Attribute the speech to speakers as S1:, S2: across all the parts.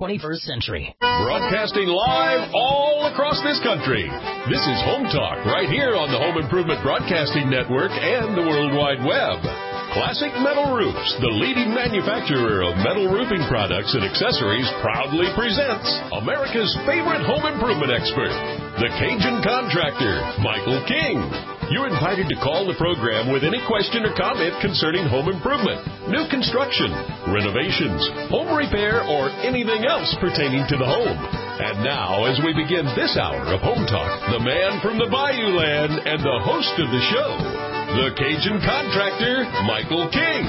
S1: 21st century.
S2: Broadcasting live all across this country. This is Home Talk right here on the Home Improvement Broadcasting Network and the World Wide Web. Classic Metal Roofs, the leading manufacturer of metal roofing products and accessories, proudly presents America's favorite home improvement expert, the Cajun Contractor, Michael King. You're invited to call the program with any question or comment concerning home improvement, new construction, renovations, home repair, or anything else pertaining to the home. And now, as we begin this hour of Home Talk, the man from the Bayou Land and the host of the show, the Cajun Contractor, Michael King.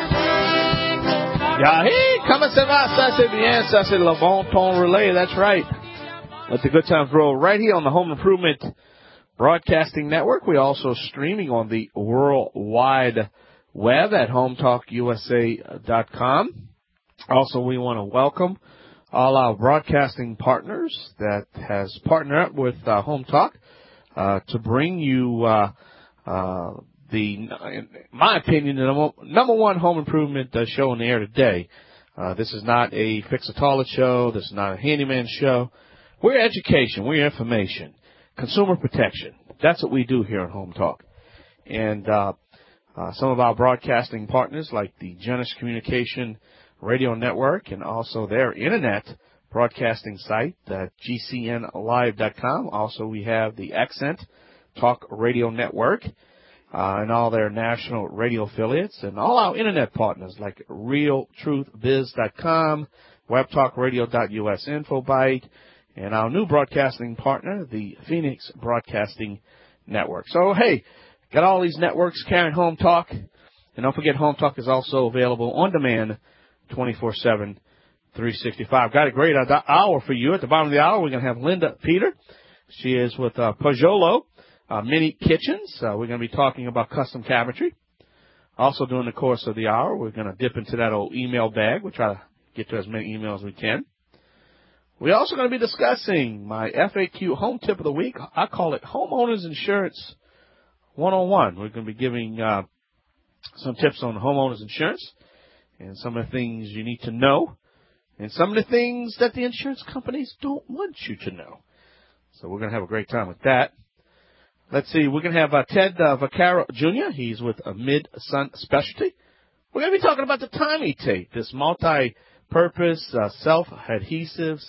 S3: Yahi, comment ça va? Ça c'est bien. Ça c'est le bon ton relay. That's right. Let the good times roll right here on the Home Improvement Broadcasting Network. We're also streaming on the World Wide Web at HometalkUSA.com. Also, we want to welcome all our broadcasting partners that has partnered up with Home Talk to bring you in my opinion, the number one home improvement show on the air today. This is not a fix-a-toilet show. This is not a handyman show. We're education. We're information. Consumer protection. That's what we do here at Home Talk. And some of our broadcasting partners, like the Genesis Communication Radio Network and also their Internet broadcasting site, GCNlive.com. Also, we have the Accent Talk Radio Network and all their national radio affiliates, and all our Internet partners like RealTruthBiz.com, WebTalkRadio.us, Infobyte, and our new broadcasting partner, the Phoenix Broadcasting Network. So, hey, got all these networks carrying Home Talk. And don't forget, Home Talk is also available on demand 24/7, 365. Got a great hour for you. At the bottom of the hour, we're going to have Linda Peter. She is with Pajolo Mini Kitchens. We're going to be talking about custom cabinetry. Also, during the course of the hour, we're going to dip into that old email bag. We'll try to get to as many emails as we can. We're also going to be discussing my FAQ home tip of the week. I call it Homeowners Insurance 101. We're going to be giving some tips on homeowners insurance and some of the things you need to know and some of the things that the insurance companies don't want you to know. So we're going to have a great time with that. Let's see. We're going to have Ted Vaccaro Jr. He's with Mid-Sun Specialty. We're going to be talking about the Tommy tape, this multi-purpose, self-adhesive,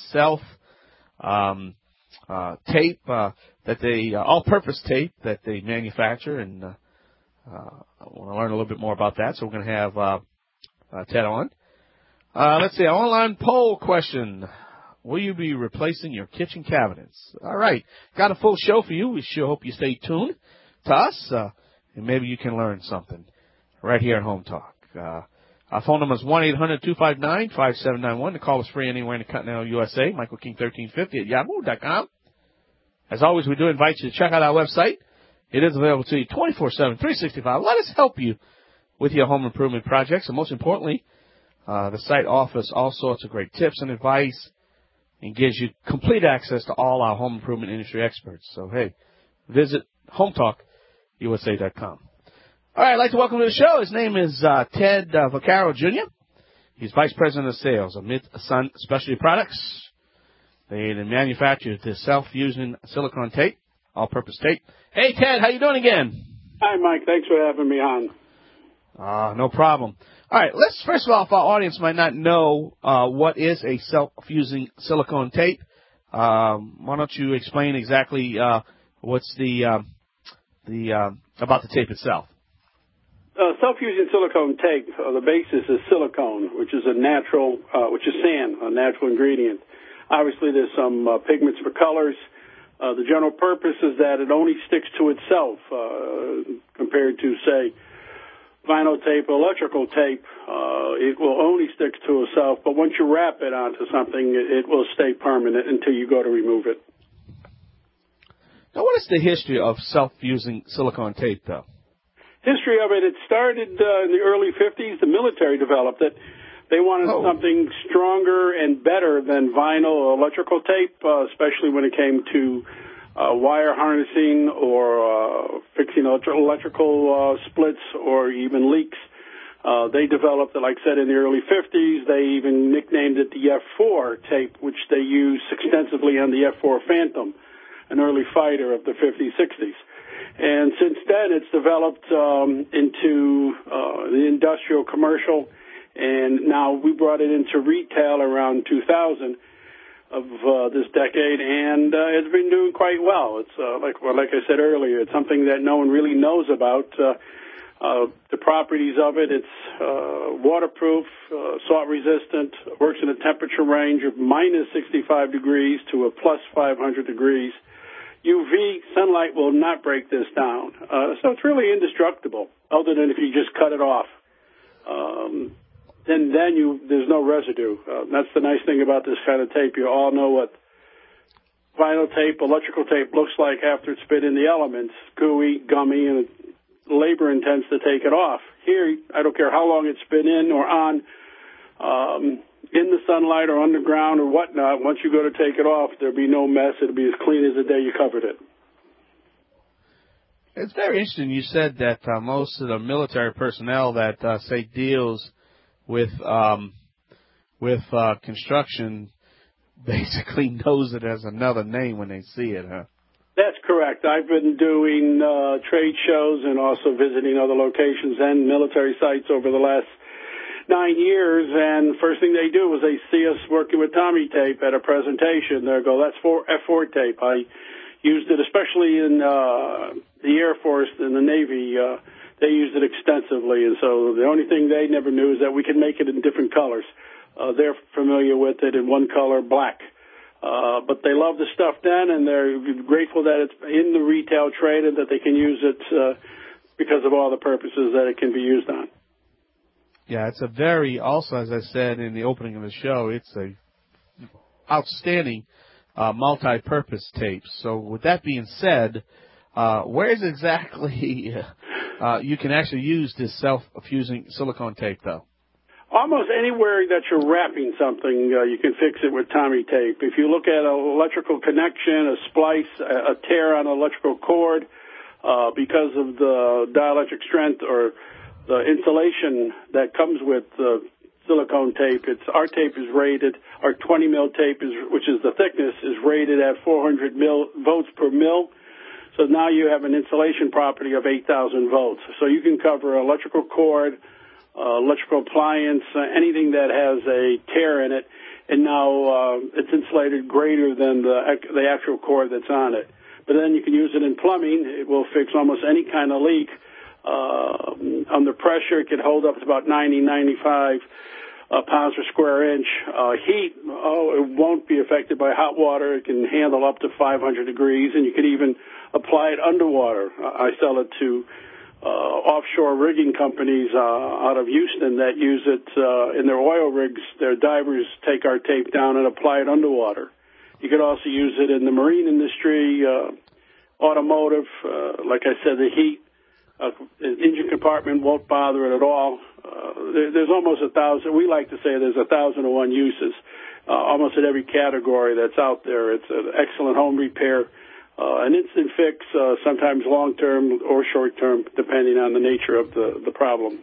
S3: tape that they, all-purpose tape that they manufacture, and I want to learn a little bit more about that. So we're going to have Ted on. Let's see. Online poll question. Will you be replacing your kitchen cabinets? All right. Got a full show for you. We sure hope you stay tuned to us, and maybe you can learn something right here at Home Talk. Our phone number is 1-800-259-5791. The call is free anywhere in the continental USA. Michael King 1350 at yahoo.com. As always, we do invite you to check out our website. It is available to you 24/7, 365. Let us help you with your home improvement projects. And most importantly, the site offers all sorts of great tips and advice and gives you complete access to all our home improvement industry experts. So, hey, visit HometalkUSA.com. All right, I'd like to welcome to the show. His name is Ted Vaccaro Jr. He's Vice President of Sales of Mid-Sun Specialty Products. They manufacture the self-fusing silicone tape, all-purpose tape. Hey, Ted, how you doing again?
S4: Hi, Mike. Thanks for having me on.
S3: No problem. All right, let's first of all, if our audience might not know what is a self-fusing silicone tape, why don't you explain exactly what's about the tape itself?
S4: Self-fusing silicone tape, the basis is silicone, which is sand, a natural ingredient. Obviously, there's some pigments for colors. The general purpose is that it only sticks to itself compared to, say, vinyl tape or electrical tape. It will only stick to itself, but once you wrap it onto something, it will stay permanent until you go to remove it.
S3: Now, what is the history of self-fusing silicone tape, though?
S4: History of it, it started in the early 50s. The military developed it. They wanted something stronger and better than vinyl or electrical tape, especially when it came to wire harnessing or fixing electrical splits or even leaks. They developed it, like I said, in the early 50s. They even nicknamed it the F4 tape, which they used extensively on the F4 Phantom, an early fighter of the 50s, 60s. And since then, it's developed into the industrial commercial, and now we brought it into retail around 2000 of this decade, and it's been doing quite well. It's like I said earlier, it's something that no one really knows about. The properties of it, it's waterproof, salt resistant, works in a temperature range of minus 65 degrees to a plus 500 degrees. UV sunlight will not break this down. So it's really indestructible, other than if you just cut it off. Then there's no residue. That's the nice thing about this kind of tape. You all know what vinyl tape, electrical tape looks like after it's been in the elements, gooey, gummy, and labor intense to take it off. Here, I don't care how long it's been in or on, in the sunlight or underground or whatnot, once you go to take it off, there'll be no mess. It'll be as clean as the day you covered it.
S3: It's very interesting. You said that most of the military personnel that, say, deals with construction basically knows it as another name when they see it, huh?
S4: That's correct. I've been doing trade shows and also visiting other locations and military sites over the last 9 years, and first thing they do is they see us working with Tommy tape at a presentation. They go, that's F4 tape. I used it especially in the Air Force and the Navy. They used it extensively, and so the only thing they never knew is that we can make it in different colors. They're familiar with it in one color, black. But they love the stuff then, and they're grateful that it's in the retail trade and that they can use it because of all the purposes that it can be used on.
S3: Yeah, it's a very, also, as I said in the opening of the show, it's a outstanding multi-purpose tape. So with that being said, where is exactly you can actually use this self-fusing silicone tape, though?
S4: Almost anywhere that you're wrapping something, you can fix it with Tommy tape. If you look at an electrical connection, a splice, a tear on an electrical cord, because of the dielectric strength or the insulation that comes with silicone tape, our tape is rated, our 20 mil tape, which is the thickness, is rated at 400 volts per mil. So now you have an insulation property of 8,000 volts. So you can cover electrical cord, electrical appliance, anything that has a tear in it, and now it's insulated greater than the actual cord that's on it. But then you can use it in plumbing. It will fix almost any kind of leak. Under pressure, it can hold up to about 95 pounds per square inch. Heat, it won't be affected by hot water. It can handle up to 500 degrees, and you can even apply it underwater. I sell it to offshore rigging companies out of Houston that use it in their oil rigs. Their divers take our tape down and apply it underwater. You could also use it in the marine industry, automotive. Like I said, the heat, engine compartment won't bother it at all. There's almost 1,000. We like to say there's 1,001 uses, almost in every category that's out there. It's an excellent home repair. An instant fix, sometimes long-term or short-term, depending on the nature of the problem.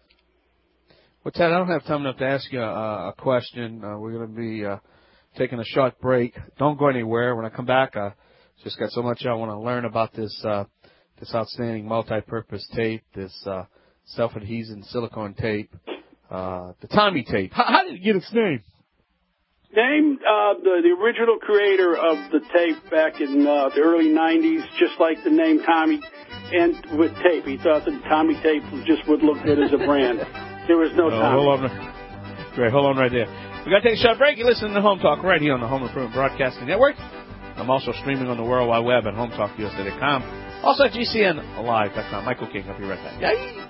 S3: Well, Ted, I don't have time enough to ask you a question. We're going to be taking a short break. Don't go anywhere. When I come back, I just got so much I want to learn about this outstanding multi-purpose tape, this self-adhesive silicone tape, the Tommy tape. How did it get its name?
S4: Named the original creator of the tape back in the early 90s, just like the name Tommy, and with tape. He thought that Tommy tape just would look good as a brand. There was no Tommy.
S3: Hold on. Great, hold on right there. We've got to take a short break. You're listening to Home Talk right here on the Home Improvement Broadcasting Network. I'm also streaming on the World Wide Web at HomeTalkUSA.com. Also at GCNLive.com. Michael King, I'll be right back. Yay!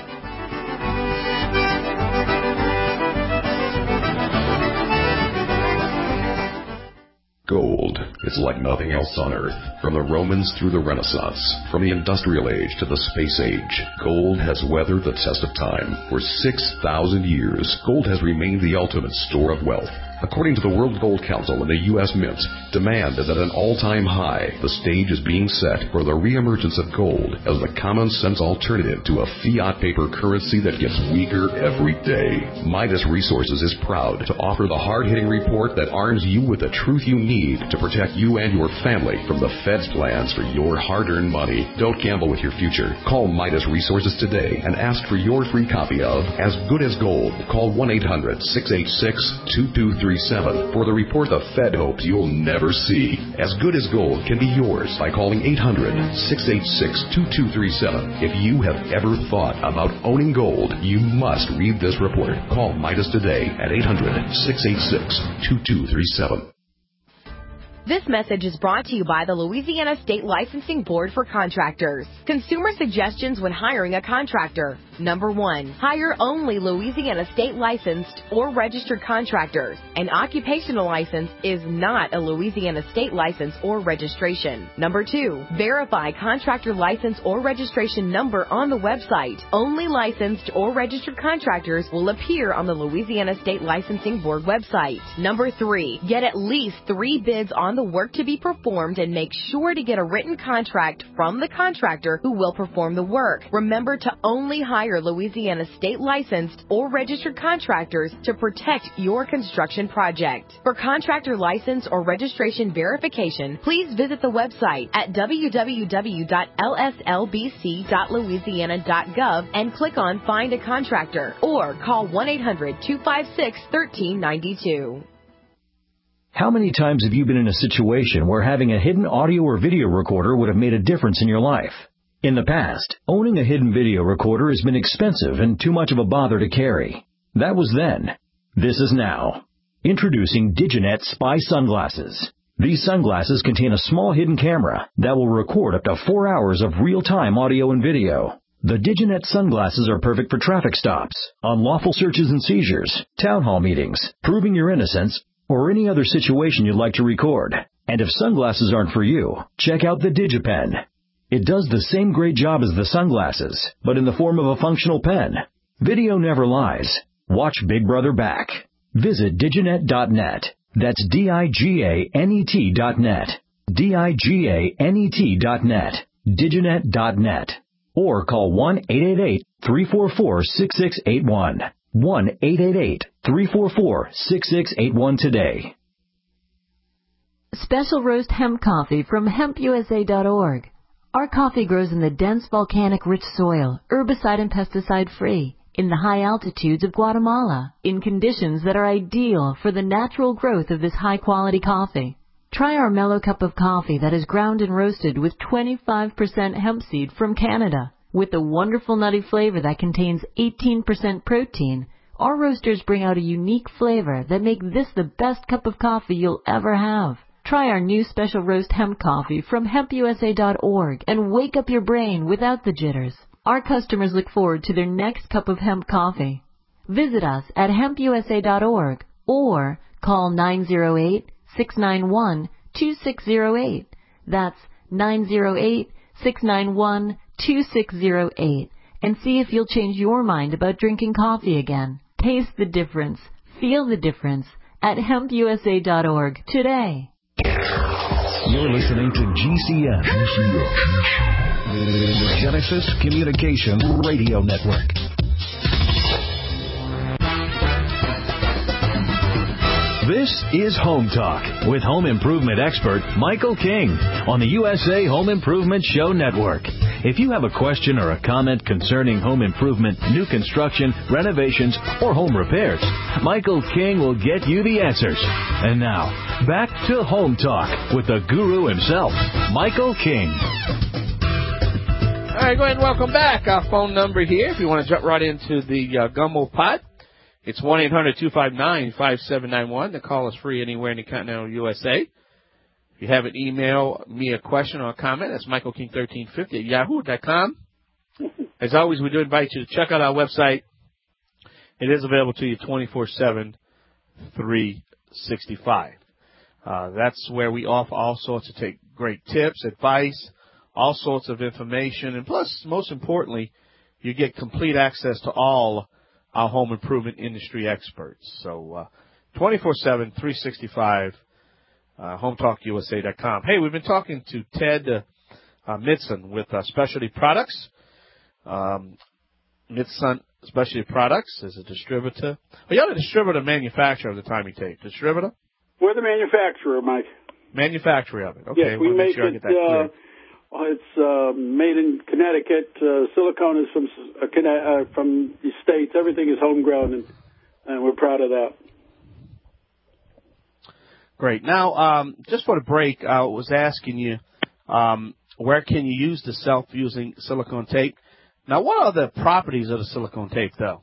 S2: Gold is like nothing else on Earth. From the Romans through the Renaissance, from the Industrial Age to the Space Age, gold has weathered the test of time. For 6,000 years, gold has remained the ultimate store of wealth.
S1: According to the World Gold Council and the U.S. Mint, demand is at an all-time high. The stage is being set for the reemergence of gold as the common-sense alternative to a fiat paper currency that gets weaker every day. Midas Resources is proud to offer the hard-hitting report that arms you with the truth you need to protect you and your family from the Fed's plans for your hard-earned money. Don't gamble with your future. Call Midas Resources today and ask for your free copy of As Good as Gold. Call 1-800-686-2237 for the report the Fed hopes you'll never see. As Good as Gold can be yours by calling 800-686-2237. If you have ever thought about owning gold, you must read this report. Call Midas today at 800-686-2237.
S5: This message is brought to you by the Louisiana State Licensing Board for Contractors. Consumer suggestions when hiring a contractor. Number 1, hire only Louisiana State licensed or registered contractors. An occupational license is not a Louisiana State license or registration. Number 2, verify contractor license or registration number on the website. Only licensed or registered contractors will appear on the Louisiana State Licensing Board website. Number 3, get at least 3 bids on the work to be performed and make sure to get a written contract from the contractor who will perform the work. Remember to only hire Louisiana State licensed or registered contractors to protect your construction project. For contractor license or registration verification, please visit the website at www.lslbc.louisiana.gov and click on Find a Contractor or call 1-800-256-1392.
S6: How many times have you been in a situation where having a hidden audio or video recorder would have made a difference in your life? In the past, owning a hidden video recorder has been expensive and too much of a bother to carry. That was then. This is now. Introducing Diginet Spy Sunglasses. These sunglasses contain a small hidden camera that will record up to 4 hours of real-time audio and video. The Diginet sunglasses are perfect for traffic stops, unlawful searches and seizures, town hall meetings, proving your innocence, or any other situation you'd like to record. And if sunglasses aren't for you, check out the DigiPen. It does the same great job as the sunglasses, but in the form of a functional pen. Video never lies. Watch Big Brother back. Visit diginet.net. That's DIGANET.net. DIGANET.net. Diginet.net. Or call 1-888-344-6681. 1-888-344-6681 today.
S7: Special roast hemp coffee from hempusa.org. Our coffee grows in the dense volcanic rich soil, herbicide and pesticide free, in the high altitudes of Guatemala, in conditions that are ideal for the natural growth of this high quality coffee. Try our mellow cup of coffee that is ground and roasted with 25% hemp seed from Canada. With the wonderful nutty flavor that contains 18% protein, our roasters bring out a unique flavor that make this the best cup of coffee you'll ever have. Try our new special roast hemp coffee from hempusa.org and wake up your brain without the jitters. Our customers look forward to their next cup of hemp coffee. Visit us at hempusa.org or call 908-691-2608. That's 908-691-2608 and see if you'll change your mind about drinking coffee again. Taste the difference. Feel the difference at hempusa.org today.
S6: You're listening to GCN, the Genesis Communication Radio Network. This is Home Talk with home improvement expert Michael King on the USA Home Improvement Show Network. If you have a question or a comment concerning home improvement, new construction, renovations, or home repairs, Michael King will get you the answers. And now, back to Home Talk with the guru himself, Michael King.
S3: All right, go ahead and welcome back. Our phone number here, if you want to jump right into the gumbo pot, it's 1-800-259-5791. The call is free anywhere in the continental USA. If you have an email me a question or a comment, that's michaelking1350 at yahoo.com. As always, we do invite you to check out our website. It is available to you 24/7, 365. That's where we offer all sorts of great tips, advice, all sorts of information, and plus, most importantly, you get complete access to all our home improvement industry experts. So 24/7, 365, HometalkUSA.com. Hey, we've been talking to Ted Midson with Specialty Products. Midson Specialty Products is a distributor. Well, you're the distributor manufacturer of the Tommy Tape. Distributor?
S4: We're the manufacturer, Mike.
S3: Manufacturer of it. Okay,
S4: yes, we make
S3: sure
S4: it. It's made in Connecticut. Silicone is from the States. Everything is homegrown, and we're proud of that.
S3: Great. Now, just for the break, I was asking you, where can you use the self-fusing silicone tape? Now, what are the properties of the silicone tape, though?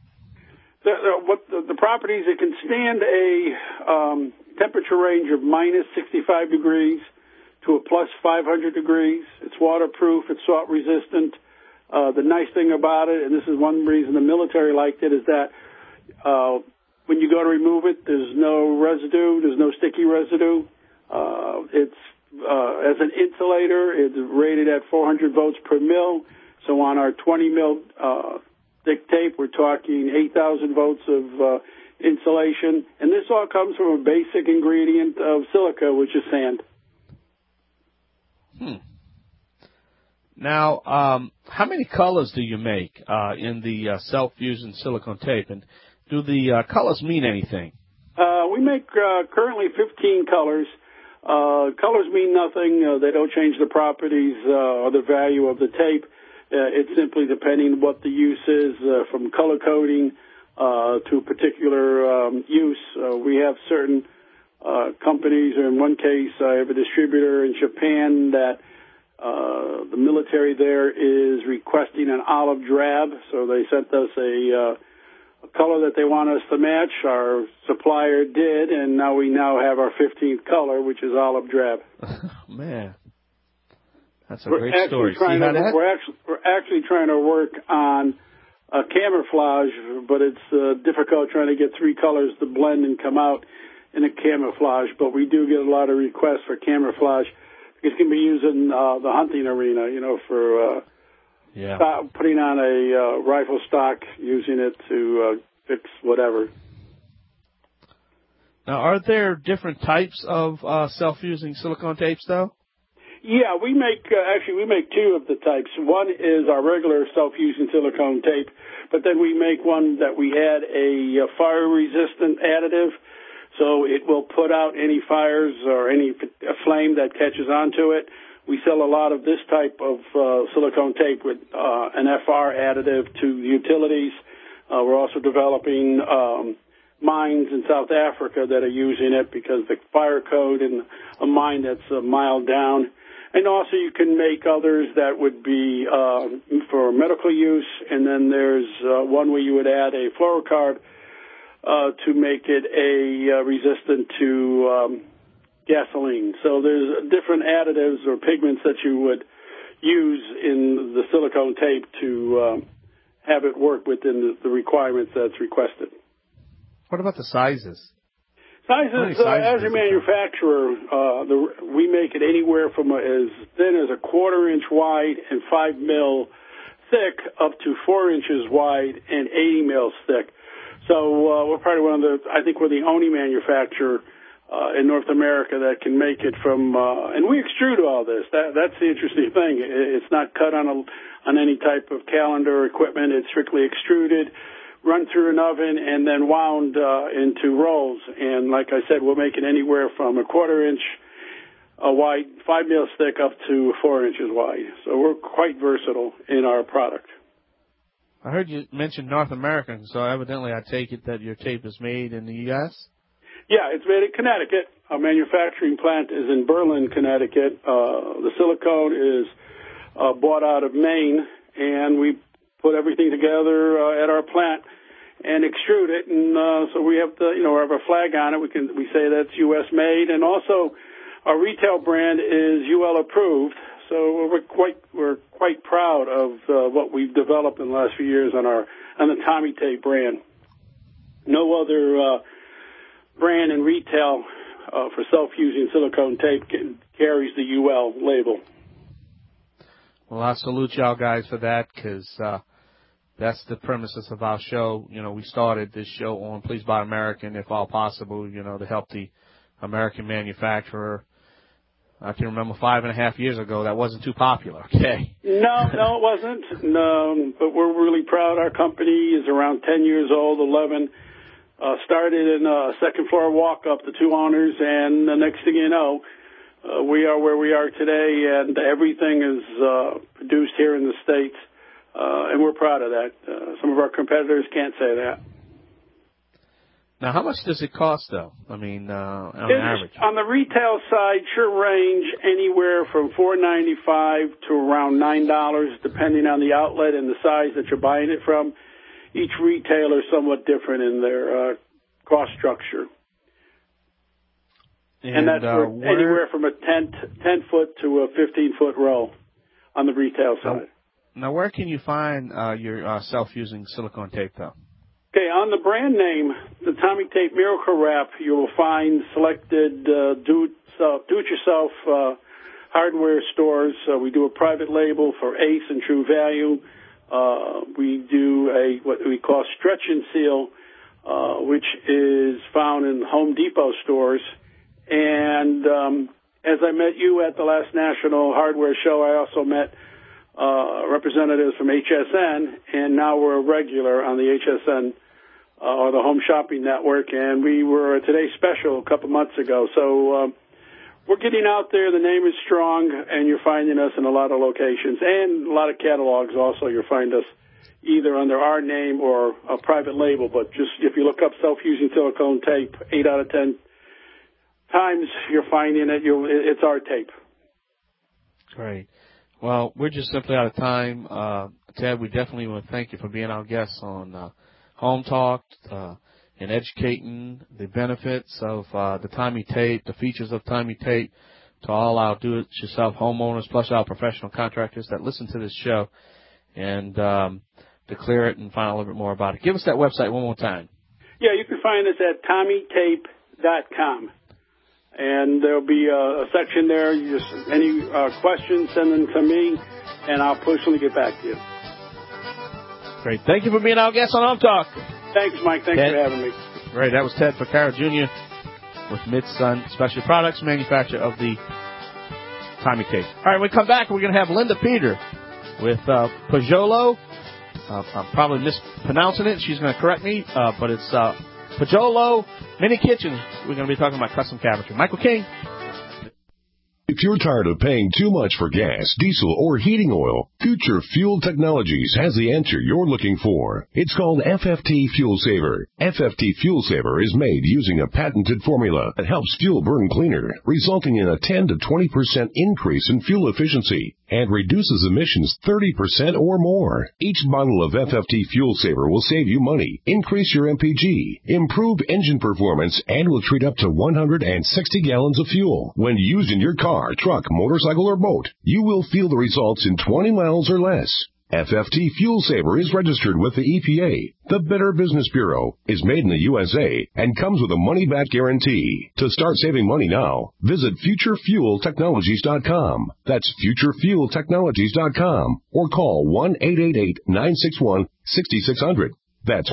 S4: The properties, it can stand a temperature range of minus 65 degrees to a plus 500 degrees. It's waterproof. It's salt resistant. The nice thing about it, and this is one reason the military liked it, is that when you go to remove it, there's no residue. There's no sticky residue. It's as an insulator, it's rated at 400 volts per mil. So on our 20 mil thick tape, we're talking 8,000 volts of insulation. And this all comes from a basic ingredient of silica, which is sand.
S3: Now, how many colors do you make in the self-fusion silicone tape? And do the colors mean anything?
S4: We make currently 15 colors. Colors mean nothing. They don't change the properties or the value of the tape. It's simply depending on what the use is, from color coding to a particular use. We have certain companies, or in one case, I have a distributor in Japan that the military there is requesting an olive drab, so they sent us a color that they want us to match. Our supplier did, and now we have our 15th color, which is olive drab.
S3: Man. That's a great story.
S4: We're actually trying to work on a camouflage, but it's difficult trying to get three colors to blend and come out in a camouflage. But we do get a lot of requests for camouflage. It can be used in the hunting arena, for putting on a rifle stock, using it to fix whatever.
S3: Now, are there different types of self-fusing silicone tapes, though?
S4: Yeah, we make two of the types. One is our regular self-fusing silicone tape, but then we make one that we add a fire-resistant additive, so it will put out any fires or any flame that catches onto it. We sell a lot of this type of silicone tape with an FR additive to utilities. We're also developing mines in South Africa that are using it because the fire code in a mine that's a mile down. And also you can make others that would be for medical use, and then there's one where you would add a fluorocarbon to make it resistant to gasoline. So there's different additives or pigments that you would use in the silicone tape to have it work within the requirements that's requested.
S3: What about the sizes?
S4: Sizes, as a manufacturer, we make it anywhere from as thin as a 1/4 inch wide and 5 mil thick up to 4 inches wide and 80 mil thick. So we're probably I think we're the only manufacturer in North America that can make it from, and we extrude all this. That's the interesting thing. It's not cut on any type of calendar equipment. It's strictly extruded, run through an oven, and then wound into rolls. And like I said, we'll make it anywhere from a 1/4 inch wide, 5 mil thick, up to 4 inches wide. So we're quite versatile in our product.
S3: I heard you mention North American, so evidently I take it that your tape is made in the U.S.?
S4: Yeah, it's made in Connecticut. Our manufacturing plant is in Berlin, Connecticut. The silicone is bought out of Maine, and we put everything together at our plant and extrude it. And so we have we have a flag on it. We say that's U.S. made, and also our retail brand is UL approved. So we're quite proud of what we've developed in the last few years on the Tommy Tape brand. No other brand in retail for self-fusing silicone tape carries the UL label.
S3: Well, I salute y'all guys for that, because That's the premises of our show. You know, we started this show on Please Buy American, if all possible, you know, to help the American manufacturer. I can remember 5.5 years ago that wasn't too popular, okay?
S4: No, it wasn't. No, but we're really proud. Our company is around 10 years old, 11. Started in a second floor walk-up, the two owners, and the next thing you know, we are where we are today, and everything is produced here in the States, and we're proud of that. Some of our competitors can't say that.
S3: Now, how much does it cost, though? I mean, on average?
S4: On the retail side, sure range anywhere from $4.95 to around $9, depending on the outlet and the size that you're buying it from. Each retailer is somewhat different in their cost structure. And that's anywhere from a 10-foot to a 15-foot roll on the retail side.
S3: Now, where can you find your self-fusing silicone tape, though?
S4: Okay, on the brand name, the Tommy Tape Miracle Wrap, you will find selected do-it-yourself hardware stores. We do a private label for Ace and True Value. We do what we call Stretch and Seal, which is found in Home Depot stores. And as I met you at the last National Hardware Show, I also met representatives from HSN, and now we're a regular on the HSN or the Home Shopping Network, and we were at Today's Special a couple months ago. So we're getting out there. The name is strong, and you're finding us in a lot of locations and a lot of catalogs also. You'll find us either under our name or a private label, but just if you look up self-fusing silicone tape, 8 out of 10 times you're finding it, it's our tape. Great.
S3: Well, we're just simply out of time. Ted, we definitely want to thank you for being our guest on Home Talk and educating the benefits of the Tommy Tape, the features of Tommy Tape to all our do-it-yourself homeowners, plus our professional contractors that listen to this show, and to clear it and find out a little bit more about it. Give us that website one more time.
S4: Yeah, you can find us at TommyTape.com. And there'll be a section there. You just any questions, send them to me, and I'll personally get back to you.
S3: Great. Thank you for being our guest on Home Talk.
S4: Thanks, Mike. Thanks for having me.
S3: Great. That was Ted Ficarra Jr. with Mid-Sun Specialty Products, manufacturer of the Tommy Tape. All right, when we come back, we're going to have Linda Peter with Pajolo. I'm probably mispronouncing it. She's going to correct me, but it's Pajolo Mini Kitchen. We're going to be talking about custom cabinetry. Michael King.
S1: If you're tired of paying too much for gas, diesel, or heating oil, Future Fuel Technologies has the answer you're looking for. It's called FFT Fuel Saver. FFT Fuel Saver is made using a patented formula that helps fuel burn cleaner, resulting in a 10 to 20% increase in fuel efficiency and reduces emissions 30% or more. Each bottle of FFT Fuel Saver will save you money, increase your MPG, improve engine performance, and will treat up to 160 gallons of fuel. When used in your car, truck, motorcycle, or boat, you will feel the results in 20 miles or less. FFT Fuel Saver is registered with the EPA. The Better Business Bureau is made in the USA and comes with a money-back guarantee. To start saving money now, visit FutureFuelTechnologies.com. That's FutureFuelTechnologies.com or call 1-888-961-6600. That's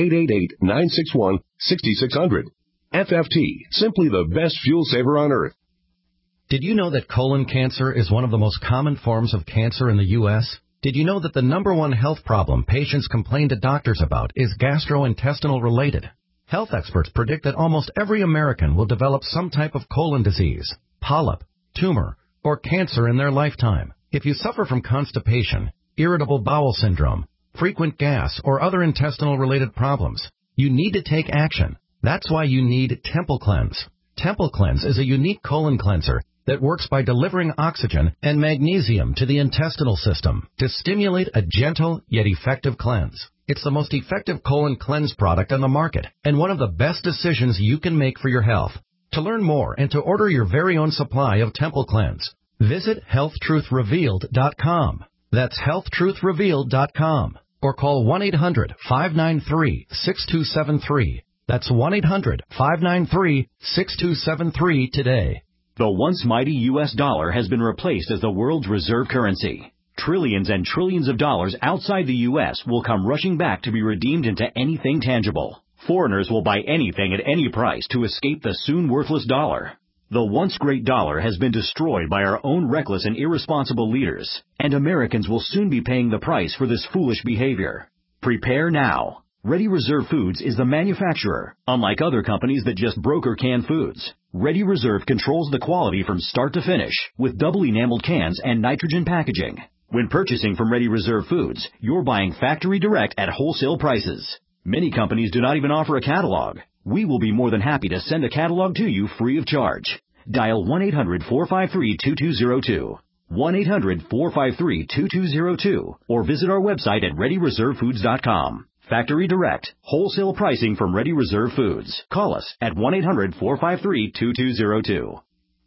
S1: 1-888-961-6600. FFT, simply the best fuel saver on earth.
S8: Did you know that colon cancer is one of the most common forms of cancer in the U.S.? Did you know that the number one health problem patients complain to doctors about is gastrointestinal related? Health experts predict that almost every American will develop some type of colon disease, polyp, tumor, or cancer in their lifetime. If you suffer from constipation, irritable bowel syndrome, frequent gas, or other intestinal related problems, you need to take action. That's why you need Temple Cleanse. Temple Cleanse is a unique colon cleanser that works by delivering oxygen and magnesium to the intestinal system to stimulate a gentle yet effective cleanse. It's the most effective colon cleanse product on the market and one of the best decisions you can make for your health. To learn more and to order your very own supply of Temple Cleanse, visit HealthTruthRevealed.com. That's HealthTruthRevealed.com or call 1-800-593-6273. That's 1-800-593-6273 today.
S9: The once mighty U.S. dollar has been replaced as the world's reserve currency.
S6: trillions and trillions of dollars outside the U.S. will come rushing back to be redeemed into anything tangible. Foreigners will buy anything at any price to escape the soon worthless dollar. The once great dollar has been destroyed by our own reckless and irresponsible leaders, and Americans will soon be paying the price for this foolish behavior. Prepare now. Ready Reserve Foods is the manufacturer, unlike other companies that just broker canned foods. Ready Reserve controls the quality from start to finish with double enameled cans and nitrogen packaging. When purchasing from Ready Reserve Foods, you're buying factory direct at wholesale prices. Many companies do not even offer a catalog. We will be more than happy to send a catalog to you free of charge. Dial 1-800-453-2202. 1-800-453-2202 or visit our website at ReadyReserveFoods.com. Factory direct, wholesale pricing from Ready Reserve Foods. Call us at 1-800-453-2202.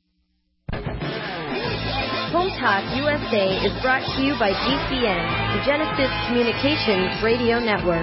S5: Home Talk USA is brought to you by GCN, the Genesis Communications Radio Network.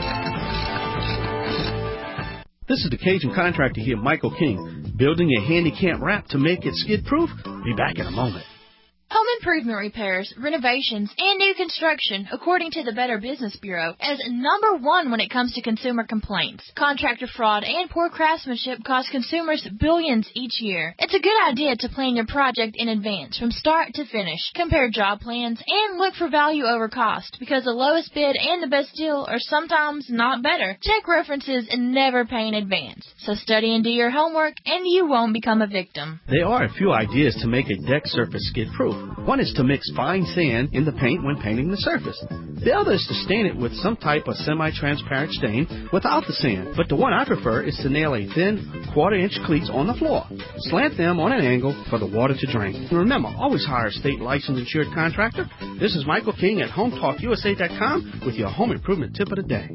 S3: This is the Cajun contractor here, Michael King, building a handicap ramp to make it skid-proof. Be back in a moment.
S9: Home improvement repairs, renovations, and new construction, according to the Better Business Bureau, as number one when it comes to consumer complaints. Contractor fraud and poor craftsmanship cost consumers billions each year. It's a good idea to plan your project in advance, from start to finish. Compare job plans and look for value over cost, because the lowest bid and the best deal are sometimes not better. Check references and never pay in advance. So study and do your homework, and you won't become a victim.
S3: There are a few ideas to make a deck surface skid-proof. One is to mix fine sand in the paint when painting the surface. The other is to stain it with some type of semi-transparent stain without the sand. But the one I prefer is to nail a thin quarter-inch cleats on the floor. Slant them on an angle for the water to drain. And remember, always hire a state licensed insured contractor. This is Michael King at HomeTalkUSA.com with your home improvement tip of the day.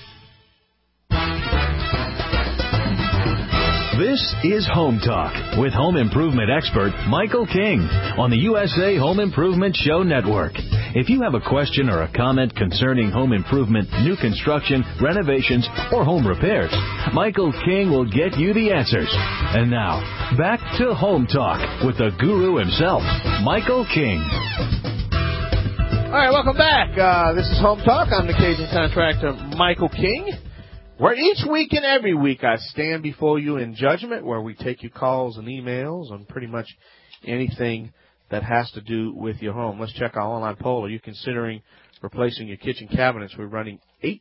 S6: This is Home Talk with home improvement expert Michael King on the USA Home Improvement Show Network. If you have a question or a comment concerning home improvement, new construction, renovations, or home repairs, Michael King will get you the answers. And now, back to Home Talk with the guru himself, Michael King.
S3: All right, welcome back. This is Home Talk. I'm the Cajun contractor, Michael King. Where each week and every week I stand before you in judgment, where we take your calls and emails on pretty much anything that has to do with your home. Let's check our online poll. Are you considering replacing your kitchen cabinets? We're running 8%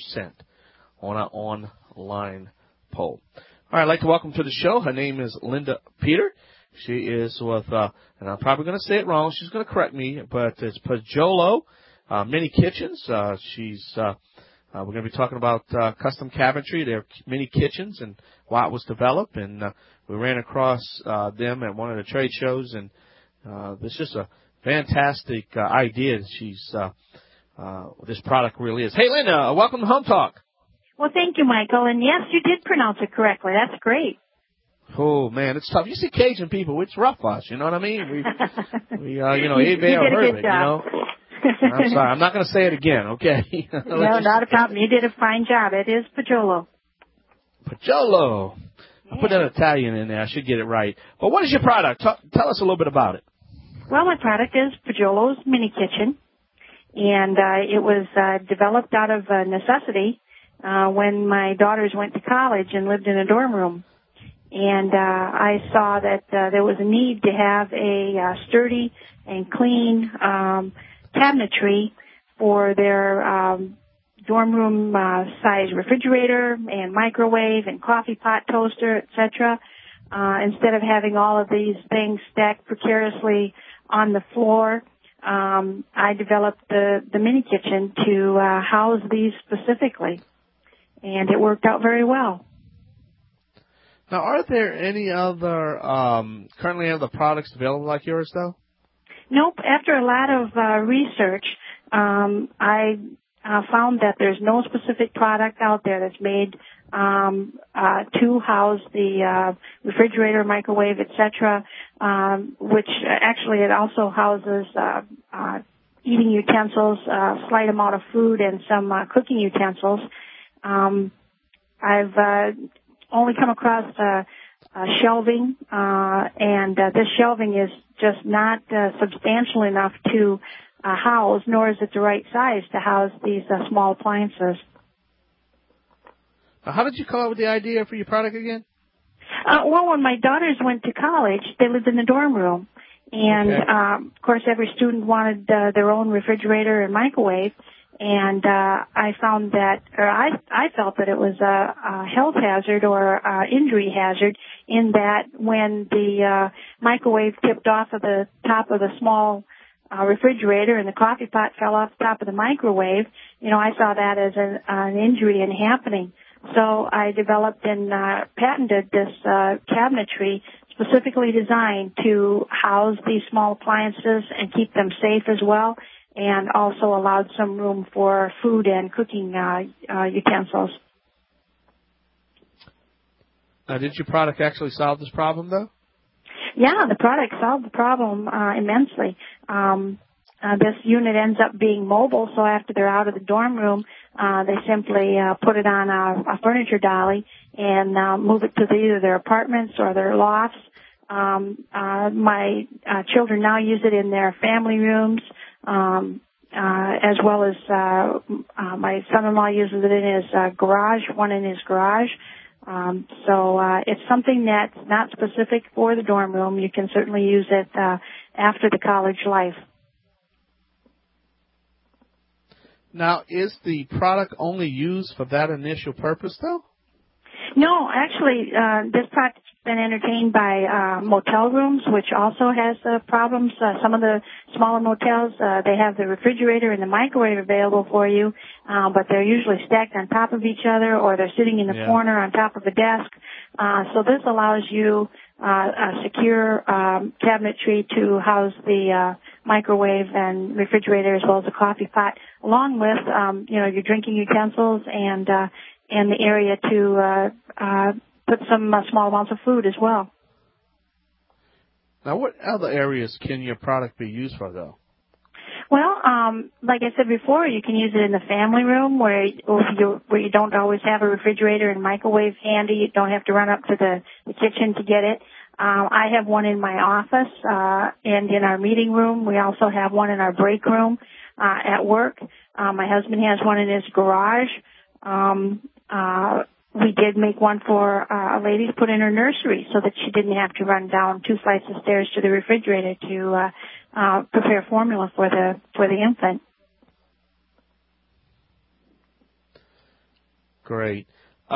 S3: on our online poll. All right, I'd like to welcome to the show. Her name is Linda Peter. She is with, and I'm probably going to say it wrong. She's going to correct me, but it's Pajolo Mini Kitchens. We're going to be talking about custom cabinetry, their mini kitchens, and why it was developed. And we ran across them at one of the trade shows, and it's just a fantastic idea. This product really is. Hey, Linda, welcome to Home Talk.
S10: Well, thank you, Michael. And yes, you did pronounce it correctly. That's great.
S3: Oh, man, it's tough. You see Cajun people, it's rough for us, you know what I mean? We you know,
S10: you did a good job.
S3: I'm sorry. I'm not going to say it again, okay?
S10: No, not a problem. You did a fine job. It is Pajolo.
S3: Pajolo. I put that Italian in there. I should get it right. But what is your product? Tell us a little bit about it.
S10: Well, my product is Pajolo's Mini Kitchen, and it was developed out of necessity when my daughters went to college and lived in a dorm room. And I saw that there was a need to have a sturdy and clean cabinetry for their dorm room size refrigerator and microwave and coffee pot, toaster, etc. Instead of having all of these things stacked precariously on the floor, I developed the mini kitchen to house these specifically, and it worked out very well.
S3: Now, are there any other currently other products available like yours, though?
S10: Nope. After a lot of research, I found that there's no specific product out there that's made to house the refrigerator, microwave, etc., which actually it also houses eating utensils, a slight amount of food, and some cooking utensils. I've only come across shelving, and this shelving is just not substantial enough to house, nor is it the right size to house these small appliances.
S3: How did you come up with the idea for your product again?
S10: Well, when my daughters went to college, they lived in the dorm room. And, of course, every student wanted their own refrigerator and microwave. And I found that, or I felt that it was a health hazard or injury hazard in that when the microwave tipped off of the top of the small refrigerator and the coffee pot fell off the top of the microwave, I saw that as an injury and happening. So I developed and patented this cabinetry specifically designed to house these small appliances and keep them safe as well, and also allowed some room for food and cooking utensils.
S3: Now, did your product actually solve this problem, though?
S10: Yeah, the product solved the problem immensely. This unit ends up being mobile, so after they're out of the dorm room, they simply put it on a furniture dolly and move it to either their apartments or their lofts. My children now use it in their family rooms, as well as my son-in-law uses it in his garage, one in his garage. So it's something that's not specific for the dorm room. You can certainly use it after the college life.
S3: Now, is the product only used for that initial purpose, though?
S10: No, actually, this product's been entertained by motel rooms, which also has problems. Some of the smaller motels, they have the refrigerator and the microwave available for you, but they're usually stacked on top of each other, or they're sitting in the corner on top of a desk. So this allows you a secure cabinetry to house the microwave and refrigerator as well as a coffee pot, along with your drinking utensils and the area to put some small amounts of food as well.
S3: Now, what other areas can your product be used for, though?
S10: Well, like I said before, you can use it in the family room where you don't always have a refrigerator and microwave handy. You don't have to run up to the kitchen to get it. I have one in my office and in our meeting room. We also have one in our break room at work. My husband has one in his garage. We did make one for a lady to put in her nursery so that she didn't have to run down 2 flights of stairs to the refrigerator to prepare formula for the infant. Great.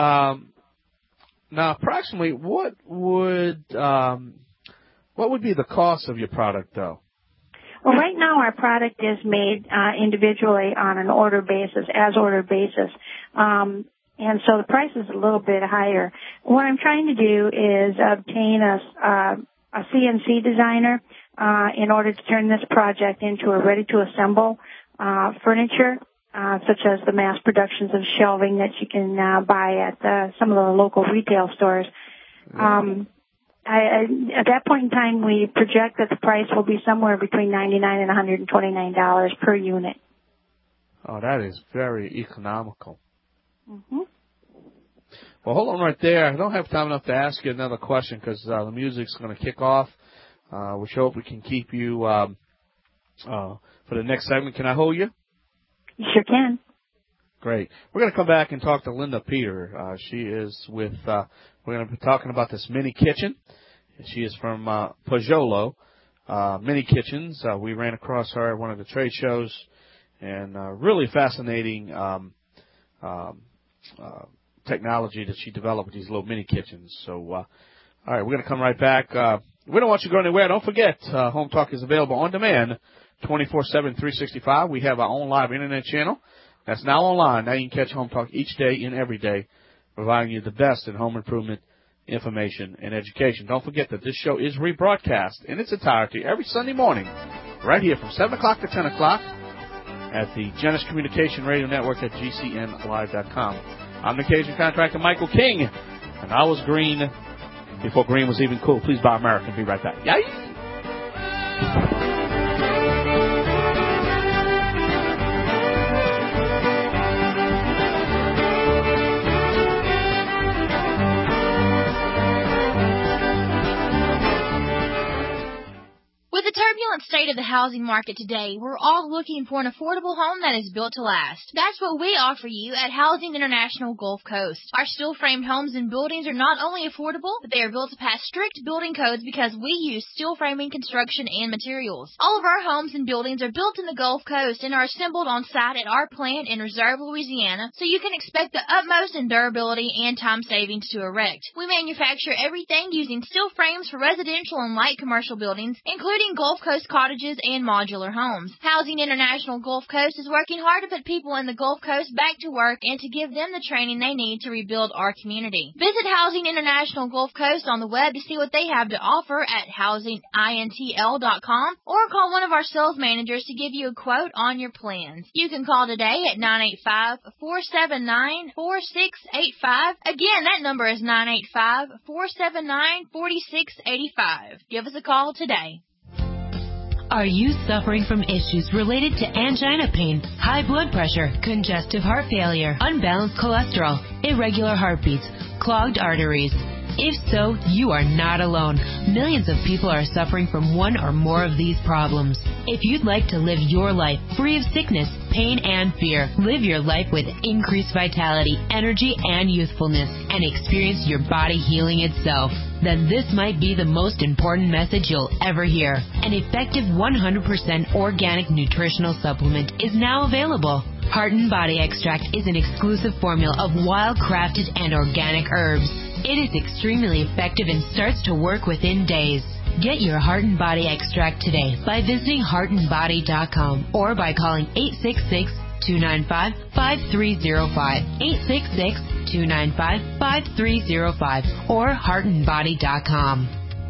S3: Now, approximately, what would be the cost of your product, though?
S10: Well, right now our product is made individually on an order basis, as order basis. And so the price is a little bit higher. What I'm trying to do is obtain a CNC designer in order to turn this project into a ready-to-assemble furniture, such as the mass productions of shelving that you can buy at some of the local retail stores. At that point in time, we project that the price will be somewhere between $99 and $129 per unit.
S3: Oh, that is very economical.
S10: Mm-hmm.
S3: Well, hold on right there. I don't have time enough to ask you another question because the music's going to kick off. We hope we can keep you for the next segment. Can I hold you?
S10: You sure can.
S3: Great. We're going to come back and talk to Linda Peter. She is with, we're going to be talking about this mini kitchen. She is from Pajolo Mini Kitchens. We ran across her at one of the trade shows, and really fascinating technology that she developed with these little mini kitchens. So, all right, we're going to come right back. We don't want you to go anywhere. Don't forget, Home Talk is available on demand 24/7, 365. We have our own live internet channel that's now online. Now you can catch Home Talk each day and every day, providing you the best in home improvement information and education. Don't forget that this show is rebroadcast in its entirety every Sunday morning, right here from 7 o'clock to 10 o'clock at the Genesis Communication Radio Network at GCNlive.com. I'm the Cajun contractor Michael King, and I was green before green was even cool. Please buy American. Be right back. Yay!
S9: With the turbulent state of the housing market today, we're all looking for an affordable home that is built to last. That's what we offer you at Housing International Gulf Coast. Our steel-framed homes and buildings are not only affordable, but they are built to pass strict building codes because we use steel framing, construction, and materials. All of our homes and buildings are built in the Gulf Coast and are assembled on site at our plant in Reserve, Louisiana, so you can expect the utmost in durability and time savings to erect. We manufacture everything using steel frames for residential and light commercial buildings, including Gulf Coast cottages and modular homes. Housing International Gulf Coast is working hard to put people in the Gulf Coast back to work and to give them the training they need to rebuild our community. Visit Housing International Gulf Coast on the web to see what they have to offer at housingintl.com or call one of our sales managers to give you a quote on your plans. You can call today at 985-479-4685. Again, that number is 985-479-4685. Give us a call today.
S11: Are you suffering from issues related to angina pain, high blood pressure, congestive heart failure, unbalanced cholesterol, irregular heartbeats, clogged arteries? If so, you are not alone. Millions of people are suffering from one or more of these problems. If you'd like to live your life free of sickness, pain, and fear, live your life with increased vitality, energy, and youthfulness, and experience your body healing itself, then this might be the most important message you'll ever hear. An effective 100% organic nutritional supplement is now available. Heart and Body Extract is an exclusive formula of wild-crafted and organic herbs. It is extremely effective and starts to work within days. Get your Heart and Body Extract today by visiting heartandbody.com or by calling 866-295-5305, 866-295-5305, or heartandbody.com.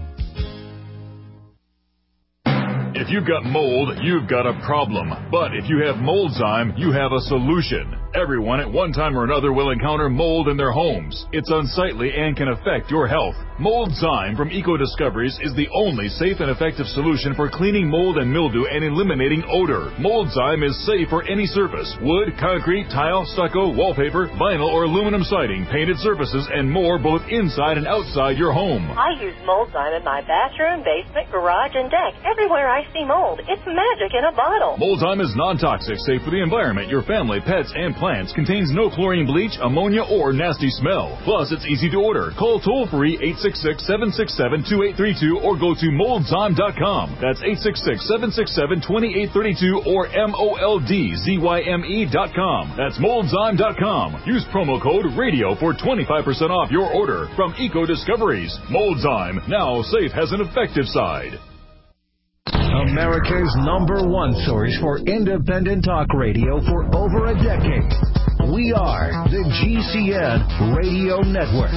S12: If you've got mold, you've got a problem. But if you have Moldzyme, you have a solution. Everyone at one time or another will encounter mold in their homes. It's unsightly and can affect your health. Moldzyme from Eco Discoveries is the only safe and effective solution for cleaning mold and mildew and eliminating odor. Moldzyme is safe for any surface: wood, concrete, tile, stucco, wallpaper, vinyl or aluminum siding, painted surfaces, and more, both inside and outside your home.
S13: I use Moldzyme in my bathroom, basement, garage, and deck. Everywhere I see mold, it's magic in a bottle.
S12: Moldzyme is non-toxic, safe for the environment, your family, pets, and plants. Contains no chlorine, bleach, ammonia, or nasty smell. Plus, it's easy to order. Call toll-free 866-767-2832 or go to moldzyme.com. That's 866-767-2832 or moldzyme.com. That's moldzyme.com. Use promo code RADIO for 25% off your order from Eco Discoveries. Moldzyme, now safe has an effective side.
S6: America's #1 source for independent talk radio for over a decade. We are the GCN Radio Network.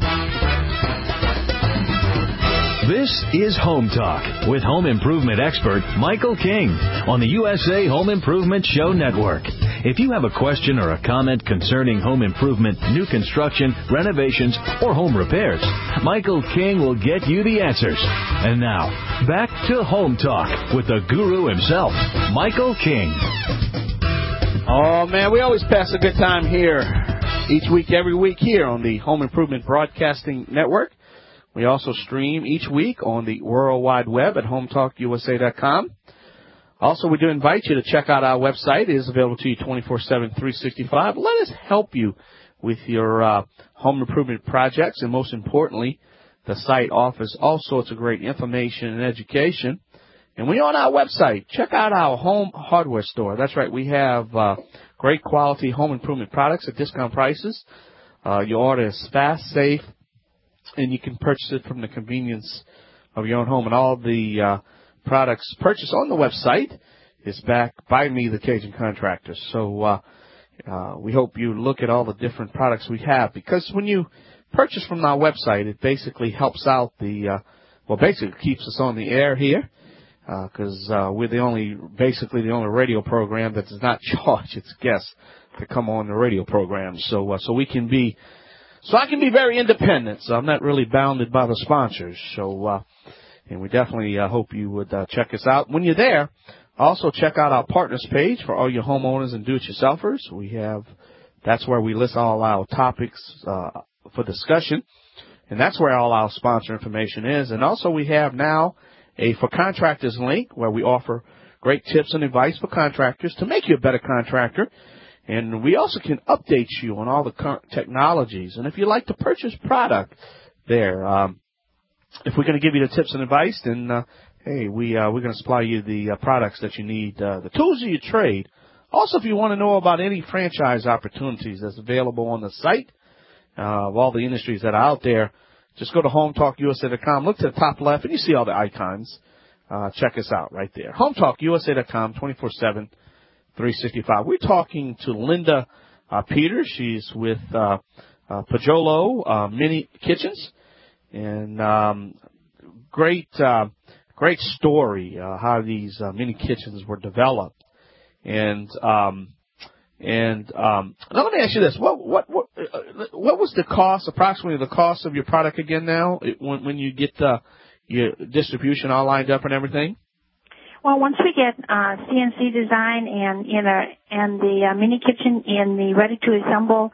S6: This is Home Talk with home improvement expert Michael King on the USA Home Improvement Show Network. If you have a question or a comment concerning home improvement, new construction, renovations, or home repairs, Michael King will get you the answers. And now, back to Home Talk with the guru himself, Michael King.
S3: Oh, man, we always pass a good time here each week, every week here on the Home Improvement Broadcasting Network. We also stream each week on the World Wide Web at HometalkUSA.com. Also, we do invite you to check out our website. It is available to you 24/7, 365. Let us help you with your home improvement projects, and most importantly, the site offers all sorts of great information and education. And when you're on our website, check out our home hardware store. That's right, we have great quality home improvement products at discount prices. Your order is fast, safe, and you can purchase it from the convenience of your own home. And all the products purchased on the website is backed by me, the Cajun Contractor. So we hope you look at all the different products we have, because when you purchase from our website, it basically helps out basically keeps us on the air here, because we're the only radio program that does not charge its guests to come on the radio program. So I can be very independent. So I'm not really bounded by the sponsors. So and we definitely hope you would check us out. When you're there, also check out our partners page for all your homeowners and do-it-yourselfers. That's where we list all our topics for discussion, and that's where all our sponsor information is. And also we have now a For Contractors link where we offer great tips and advice for contractors to make you a better contractor. And we also can update you on all the current technologies. And if you'd like to purchase product there, if we're going to give you the tips and advice, then, we're going to supply you the products that you need, the tools of your trade. Also, if you want to know about any franchise opportunities that's available on the site, of all the industries that are out there, just go to HomeTalkUSA.com. Look to the top left, and you see all the icons. Check us out right there. HomeTalkUSA.com, 24/7, 365. We're talking to Linda Peters. She's with Pajolo Mini Kitchens, and great story how these mini kitchens were developed. And now let me ask you this: what was the cost, approximately the cost of your product again? Now, when you get your distribution all lined up and everything.
S10: Well, once we get CNC design and the mini kitchen in the ready-to-assemble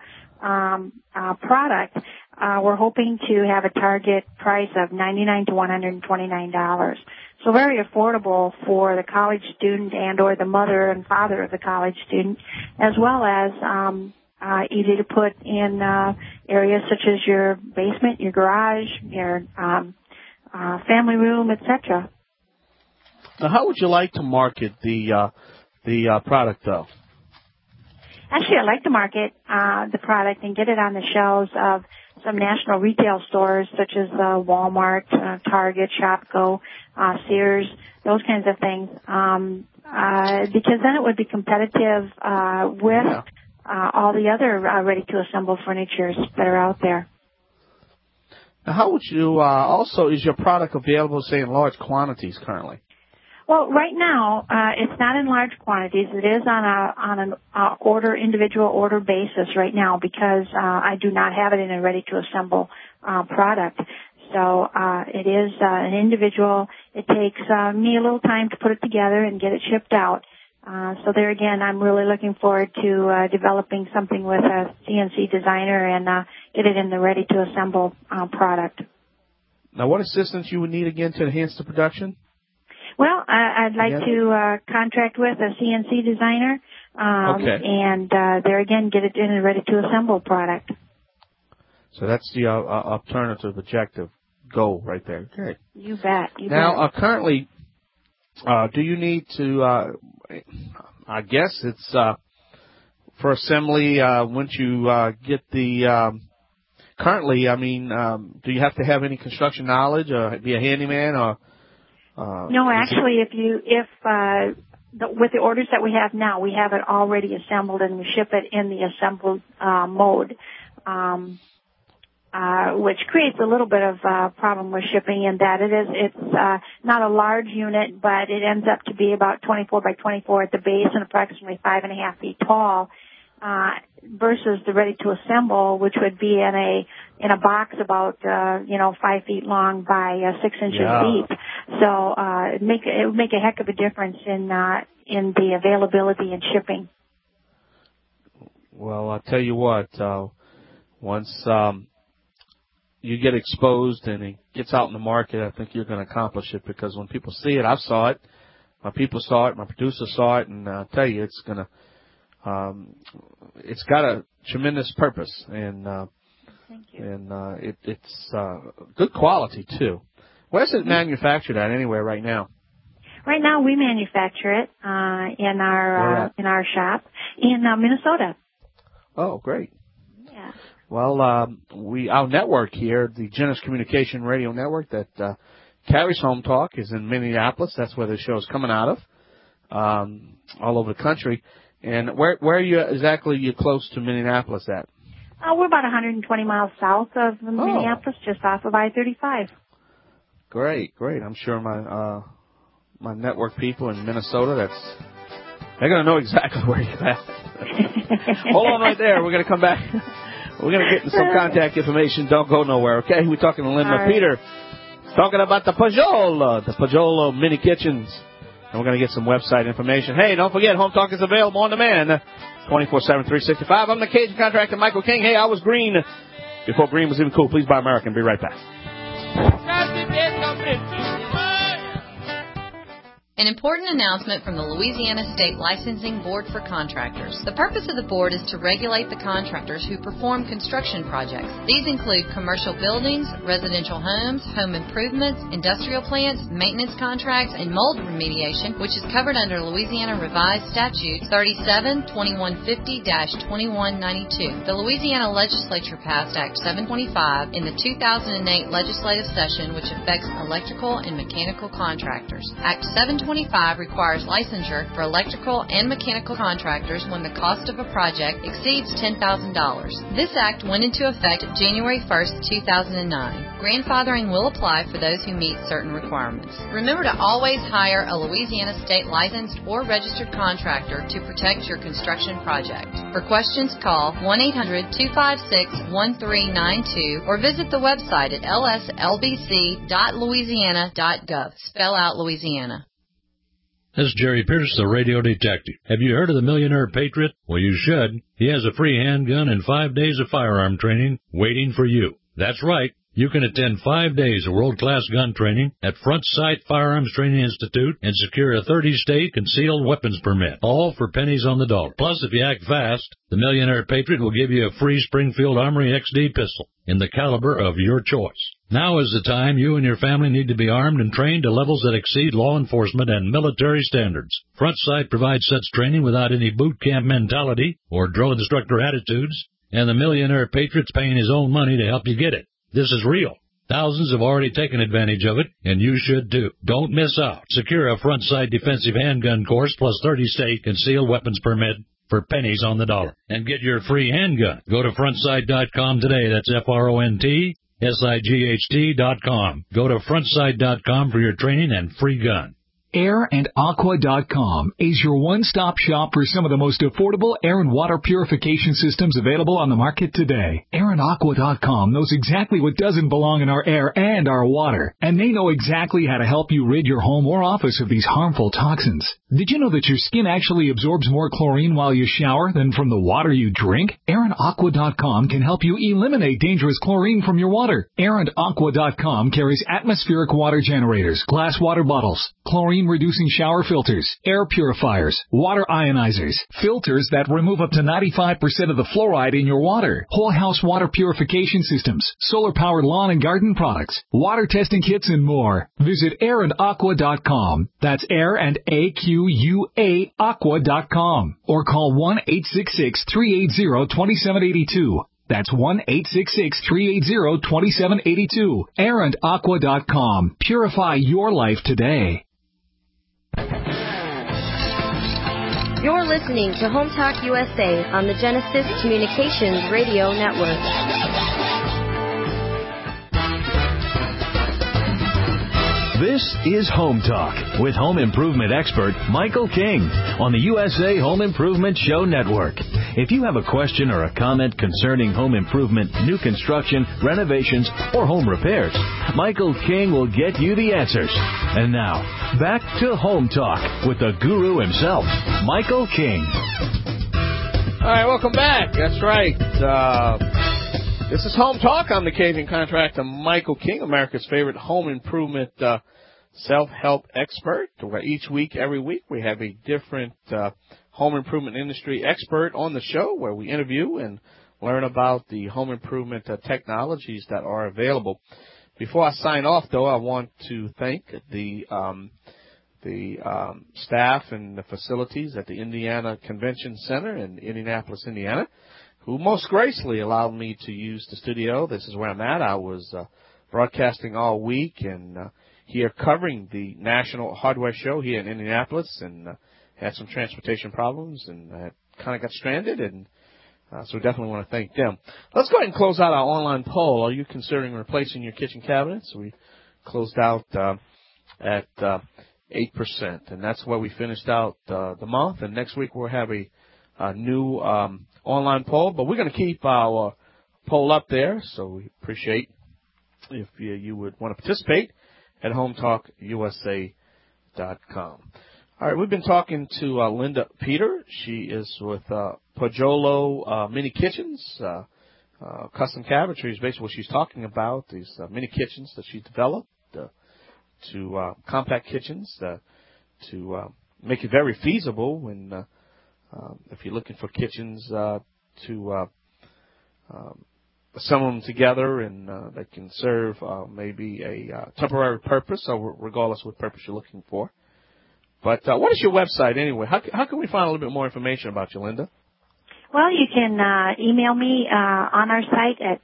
S10: product, we're hoping to have a target price of $99 to $129. So very affordable for the college student and or the mother and father of the college student, as well as easy to put in areas such as your basement, your garage, your family room, etc.
S3: Now, how would you like to market the product, though?
S10: Actually, I'd like to market the product and get it on the shelves of some national retail stores such as Walmart, Target, Shopko, Sears, those kinds of things, because then it would be competitive with all the other ready-to-assemble furnitures that are out there.
S3: Now, how would you also, is your product available, say, in large quantities currently?
S10: Well, right now, it's not in large quantities. It is on an individual order basis right now because I do not have it in a ready-to-assemble product. So it is an individual. It takes me a little time to put it together and get it shipped out. So there again, I'm really looking forward to developing something with a CNC designer and get it in the ready-to-assemble product.
S3: Now, what assistance you would need again to enhance the production?
S10: Well, I'd like to contract with a CNC designer, and there again, get it in a ready-to-assemble product.
S3: So that's the alternative objective goal right there. Okay.
S10: You bet.
S3: Now, currently, do you need to? I guess it's for assembly. Once you get the. Currently, I mean, do you have to have any construction knowledge or be a handyman or?
S10: No, actually, with the orders that we have now, we have it already assembled and we ship it in the assembled mode, which creates a little bit of problem with shipping in that it's not a large unit, but it ends up to be about 24 by 24 at the base and approximately 5.5 feet tall, versus the ready to assemble, which would be in a box about 5 feet long by 6 inches deep. So it would make a heck of a difference in the availability and shipping.
S3: Well, I'll tell you what, once you get exposed and it gets out in the market, I think you're going to accomplish it, because when people see it, I saw it, my people saw it, my producer saw it, and I'll tell you, it's going to it's got a tremendous purpose, and
S10: thank you.
S3: And it's good quality too. Where's it manufactured at anyway right now?
S10: Right now, we manufacture it in our shop in Minnesota.
S3: Oh, great.
S10: Yeah.
S3: Well, our network here, the Genesis Communication Radio Network that carries Home Talk, is in Minneapolis. That's where the show is coming out of, all over the country. And where are you exactly? You're close to Minneapolis at?
S10: We're about 120 miles south of Minneapolis, just off of I-35.
S3: Great. I'm sure my network people in Minnesota, they're going to know exactly where you're at. Hold on right there. We're going to come back. We're going to get into some contact information. Don't go nowhere, okay? We're talking to Linda Peter, talking about the Pajolo Mini Kitchens. And we're going to get some website information. Hey, don't forget, Home Talk is available on demand 24/7, 365. I'm the Cajun contractor, Michael King. Hey, I was green before green was even cool. Please buy American. Be right back.
S14: An important announcement from the Louisiana State Licensing Board for Contractors. The purpose of the board is to regulate the contractors who perform construction projects. These include commercial buildings, residential homes, home improvements, industrial plants, maintenance contracts, and mold remediation, which is covered under Louisiana Revised Statute 37-2150-2192. The Louisiana Legislature passed Act 725 in the 2008 legislative session, which affects electrical and mechanical contractors. Act 725 requires licensure for electrical and mechanical contractors when the cost of a project exceeds $10,000. This act went into effect January 1st, 2009. Grandfathering will apply for those who meet certain requirements. Remember to always hire a Louisiana state licensed or registered contractor to protect your construction project. For questions, call 1-800-256-1392 or visit the website at lslbc.louisiana.gov. Spell out Louisiana.
S15: This is Jerry Pierce, the radio detective. Have you heard of the Millionaire Patriot? Well, you should. He has a free handgun and 5 days of firearm training waiting for you. That's right. You can attend 5 days of world-class gun training at Front Sight Firearms Training Institute and secure a 30-state concealed weapons permit, all for pennies on the dollar. Plus, if you act fast, the Millionaire Patriot will give you a free Springfield Armory XD pistol in the caliber of your choice. Now is the time you and your family need to be armed and trained to levels that exceed law enforcement and military standards. Front Sight provides such training without any boot camp mentality or drill instructor attitudes, and the Millionaire Patriot's paying his own money to help you get it. This is real. Thousands have already taken advantage of it, and you should too. Don't miss out. Secure a Front Sight defensive handgun course plus 30-state concealed weapons permit for pennies on the dollar. And get your free handgun. Go to frontsight.com today. That's FRONTSIGHT.com. Go to frontsight.com for your training and free gun.
S16: AirandAqua.com is your one-stop shop for some of the most affordable air and water purification systems available on the market today. AirandAqua.com knows exactly what doesn't belong in our air and our water, and they know exactly how to help you rid your home or office of these harmful toxins. Did you know that your skin actually absorbs more chlorine while you shower than from the water you drink? AirandAqua.com can help you eliminate dangerous chlorine from your water. AirandAqua.com carries atmospheric water generators, glass water bottles, chlorine-reducing shower filters, air purifiers, water ionizers, filters that remove up to 95% of the fluoride in your water, whole house water purification systems, solar-powered lawn and garden products, water testing kits, and more. Visit AirandAqua.com. That's Air and AQUA Aqua.com. Or call 1-866-380-2782. That's 1-866-380-2782. AirandAqua.com. Purify your life today.
S5: You're listening to Home Talk USA on the Genesis Communications Radio Network.
S6: This is Home Talk with home improvement expert Michael King on the USA Home Improvement Show Network. If you have a question or a comment concerning home improvement, new construction, renovations, or home repairs, Michael King will get you the answers. And now, back to Home Talk with the guru himself, Michael King.
S3: All right, welcome back. That's right. This is Home Talk. I'm the Cajun contractor Michael King, America's favorite home improvement self-help expert. Where each week, every week, we have a different home improvement industry expert on the show where we interview and learn about the home improvement technologies that are available. Before I sign off, though, I want to thank the staff and the facilities at the Indiana Convention Center in Indianapolis, Indiana, who most graciously allowed me to use the studio. This is where I'm at. I was broadcasting all week and here covering the National Hardware Show here in Indianapolis, and had some transportation problems and I kind of got stranded, and so we definitely want to thank them. Let's go ahead and close out our online poll. Are you considering replacing your kitchen cabinets? We closed out at 8%, and that's where we finished out the month. And next week we'll have a new online poll, but we're going to keep our poll up there, so we appreciate if you would want to participate at HomeTalkUSA.com. All right, we've been talking to Linda Peter. She is with Pajolo Mini Kitchens, custom cabinetry is basically what she's talking about, these mini kitchens that she developed to compact kitchens make it very feasible when if you're looking for kitchens to assemble them together and that can serve maybe a temporary purpose, or regardless of what purpose you're looking for. But what is your website anyway? How can we find a little bit more information about you, Linda?
S10: Well, you can email me on our site at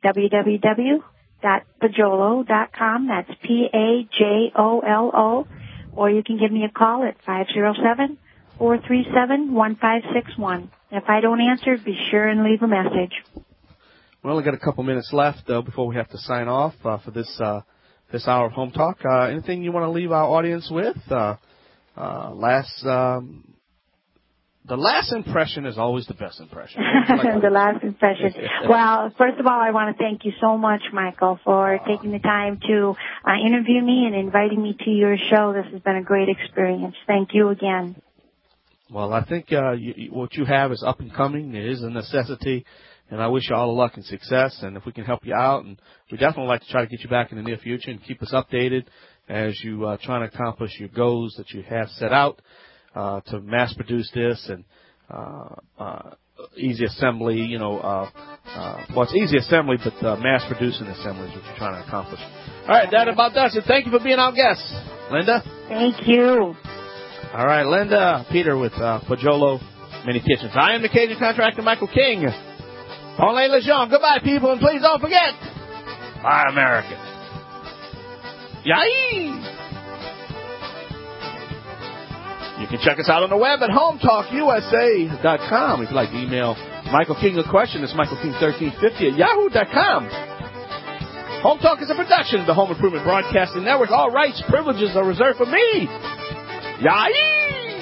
S10: www.pajolo.com. That's PAJOLO. Or you can give me a call at 507-437-1561. If I don't answer, be sure and leave a message.
S3: We only got a couple minutes left, though, before we have to sign off for this hour of Home Talk. Anything you want to leave our audience with? The last impression is always the best impression.
S10: The last impression. Well, first of all, I want to thank you so much, Michael, for taking the time to interview me and inviting me to your show. This has been a great experience. Thank you again.
S3: Well, I think what you have is up and coming. It is a necessity, and I wish you all the luck and success. And if we can help you out, and we definitely like to try to get you back in the near future and keep us updated as you try to accomplish your goals that you have set out. To mass produce this and easy assembly, well, it's easy assembly, but mass producing assembly is what you're trying to accomplish. All right, that about does it. Thank you for being our guest, Linda.
S10: Thank you.
S3: All right, Linda, Peter with Pajolo Mini Kitchens. I am the Cajun contractor, Michael King. Alain Lejeune. Goodbye, people, and please don't forget, buy American. Yay! You can check us out on the web at HometalkUSA.com. If you'd like to email Michael King a question, it's MichaelKing1350 at Yahoo.com. Home Talk is a production of the Home Improvement Broadcasting Network. All rights, privileges are reserved for me. Yay!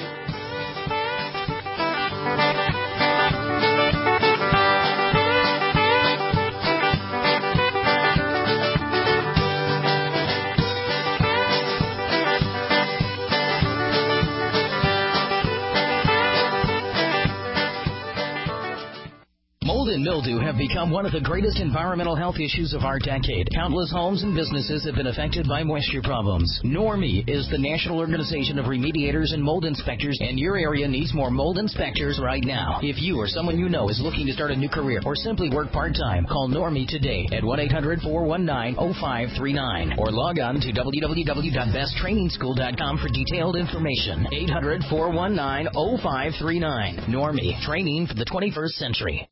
S17: Mildew have become one of the greatest environmental health issues of our decade. Countless homes and businesses have been affected by moisture problems. NORMI is the National Organization of Remediators and Mold Inspectors, and your area needs more mold inspectors right now. If you or someone you know is looking to start a new career or simply work part-time, call NORMI today at 1-800-419-0539 or log on to www.besttrainingschool.com for detailed information. 800-419-0539. NORMI, training for the 21st century.